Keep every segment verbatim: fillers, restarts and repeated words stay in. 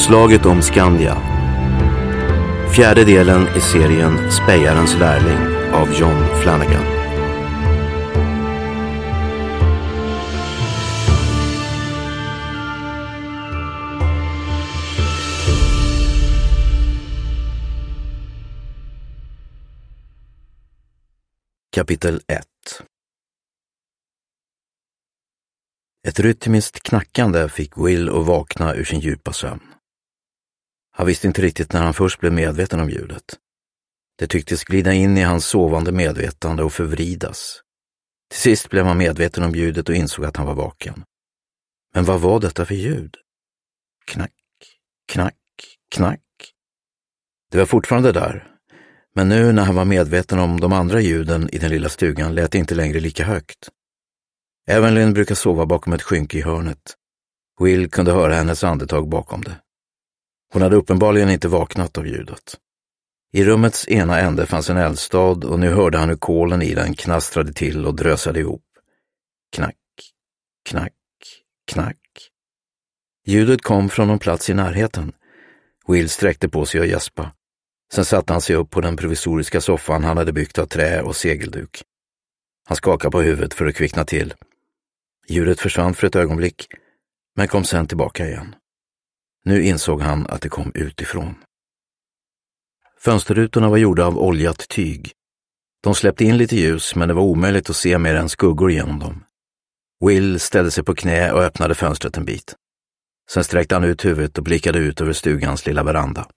Slaget om Skandia. Fjärde delen i serien Spejarens lärling av John Flanagan. Kapitel ett. Ett rytmiskt knackande fick Will att vakna ur sin djupa sömn. Han visste inte riktigt när han först blev medveten om ljudet. Det tycktes glida in i hans sovande medvetande och förvridas. Till sist blev han medveten om ljudet och insåg att han var vaken. Men vad var detta för ljud? Knack, knack, knack. Det var fortfarande där. Men nu när han var medveten om de andra ljuden i den lilla stugan lät det inte längre lika högt. Evelyn brukar sova bakom ett skynke i hörnet. Will kunde höra hennes andetag bakom det. Hon hade uppenbarligen inte vaknat av ljudet. I rummets ena ände fanns en eldstad och nu hörde han hur kolen i den knastrade till och drösade ihop. Knack, knack, knack. Ljudet kom från någon plats i närheten. Will sträckte på sig och gäspa. Sen satte han sig upp på den provisoriska soffan han hade byggt av trä och segelduk. Han skakade på huvudet för att kvickna till. Ljudet försvann för ett ögonblick, men kom sen tillbaka igen. Nu insåg han att det kom utifrån. Fönsterrutorna var gjorda av oljat tyg. De släppte in lite ljus, men det var omöjligt att se mer än skuggor genom dem. Will ställde sig på knä och öppnade fönstret en bit. Sen sträckte han ut huvudet och blickade ut över stugans lilla veranda.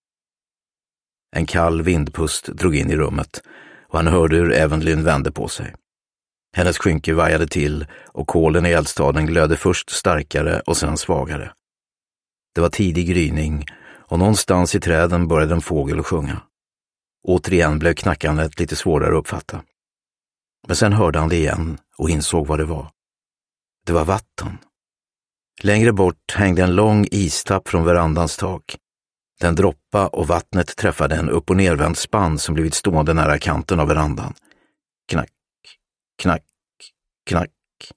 En kall vindpust drog in i rummet och han hörde hur Evelyn vände på sig. Hennes skynke vajade till och kolen i eldstaden glödde först starkare och sen svagare. Det var tidig gryning och någonstans i träden började en fågel att sjunga. Återigen blev knackandet lite svårare att uppfatta. Men sen hörde han det igen och insåg vad det var. Det var vatten. Längre bort hängde en lång istapp från verandans tak. Den droppa och vattnet träffade en upp- och nervänd spann som blivit stående nära kanten av verandan. Knack, knack, knack.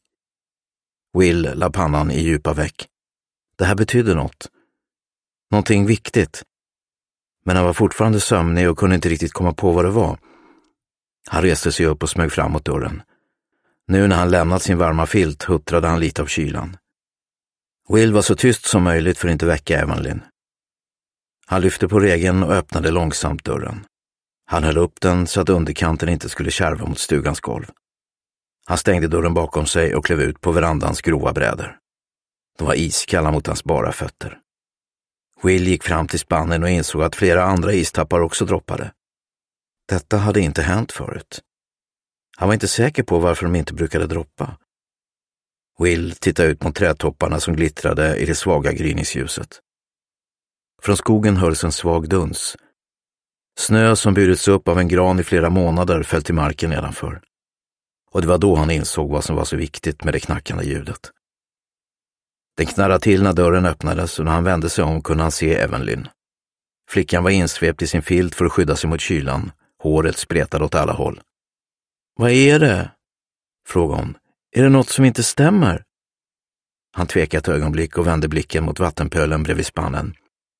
Will la pannan i djupa veck. Det här betydde något. Någonting viktigt. Men han var fortfarande sömnig och kunde inte riktigt komma på vad det var. Han reste sig upp och smög fram mot dörren. Nu när han lämnat sin varma filt huttrade han lite av kylan. Will var så tyst som möjligt för att inte väcka Evelyn. Han lyfte på regeln och öppnade långsamt dörren. Han höll upp den så att underkanten inte skulle kärva mot stugans golv. Han stängde dörren bakom sig och klev ut på verandans grova brädor. De var iskalla mot hans bara fötter. Will gick fram till spannen och insåg att flera andra istappar också droppade. Detta hade inte hänt förut. Han var inte säker på varför de inte brukade droppa. Will tittade ut mot trädtopparna som glittrade i det svaga gryningsljuset. Från skogen hördes en svag duns. Snö som burits upp av en gran i flera månader föll till marken nedanför. Och det var då han insåg vad som var så viktigt med det knackande ljudet. Den knarrade till när dörren öppnades och när han vände sig om kunde han se Evelyn. Flickan var insvept i sin filt för att skydda sig mot kylan. Håret spretade åt alla håll. Vad är det? Frågade hon. Är det något som inte stämmer? Han tvekade ett ögonblick och vände blicken mot vattenpölen bredvid spannen.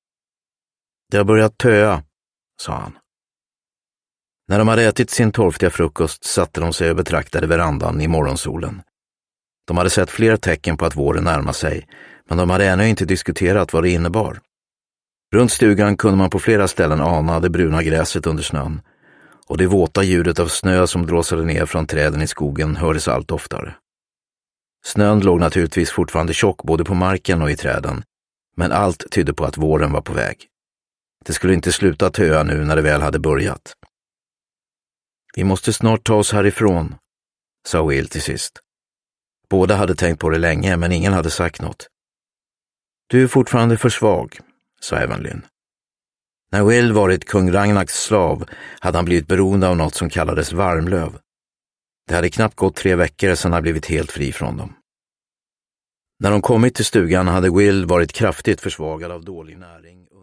Det har börjat töa, sa han. När de hade ätit sin torftiga frukost satte de sig och betraktade verandan i morgonsolen. De hade sett fler tecken på att våren närmade sig, men de hade ännu inte diskuterat vad det innebar. Runt stugan kunde man på flera ställen ana det bruna gräset under snön, och det våta ljudet av snö som dråsade ner från träden i skogen hördes allt oftare. Snön låg naturligtvis fortfarande tjock både på marken och i träden, men allt tydde på att våren var på väg. Det skulle inte sluta töa nu när det väl hade börjat. Vi måste snart ta oss härifrån, sa Will till sist. Båda hade tänkt på det länge, men ingen hade sagt något. Du är fortfarande för svag, sa Evelyn. När Will varit kung Ragnaks slav hade han blivit beroende av något som kallades varmlöv. Det hade knappt gått tre veckor sedan han blivit helt fri från dem. När de kommit till stugan hade Will varit kraftigt försvagad av dålig näring.